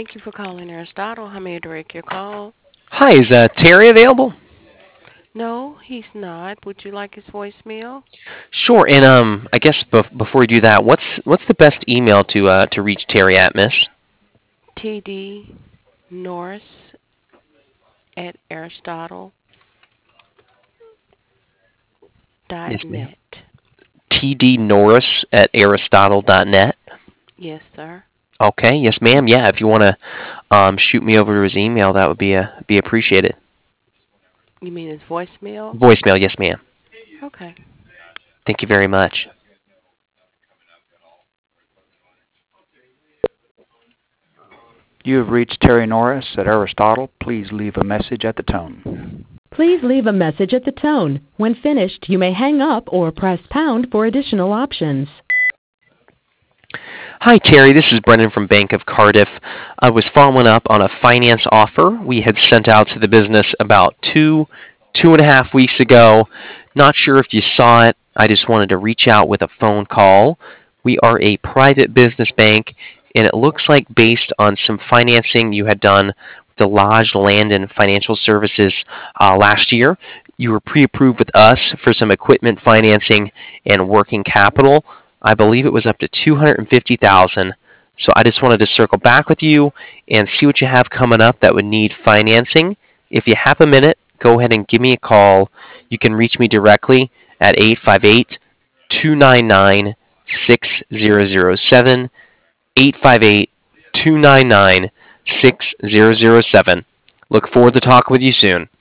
Thank you for calling Aristotle. How may I direct your call? Hi, is Terry available? No, he's not. Would you like his voicemail? Sure. And I guess before we do that, what's the best email to reach Terry at, Miss? TD Norris at Aristotle dot Yes, ma'am. net. TD Norris at Aristotle.net. Yes, sir. Okay. Yes, ma'am. Yeah. If you want to shoot me over his email, that would be appreciated. You mean his voicemail? Voicemail. Yes, ma'am. Okay. Thank you very much. You have reached Terry Norris at Aristotle. Please leave a message at the tone. Please leave a message at the tone. When finished, you may hang up or press pound for additional options. Hi, Terry. This is Brendan from Bank of Cardiff. I was following up on a finance offer we had sent out to the business about 2.5 weeks ago. Not sure if you saw it. I just wanted to reach out with a phone call. We are a private business bank, and it looks like based on some financing you had done with the Lodge Land and Financial Services last year, you were pre-approved with us for some equipment financing and working capital. I believe it was up to 250,000. So I just wanted to circle back with you and see what you have coming up that would need financing. If you have a minute, go ahead and give me a call. You can reach me directly at 858 299 6007. 858 299 6007. Look forward to talking with you soon.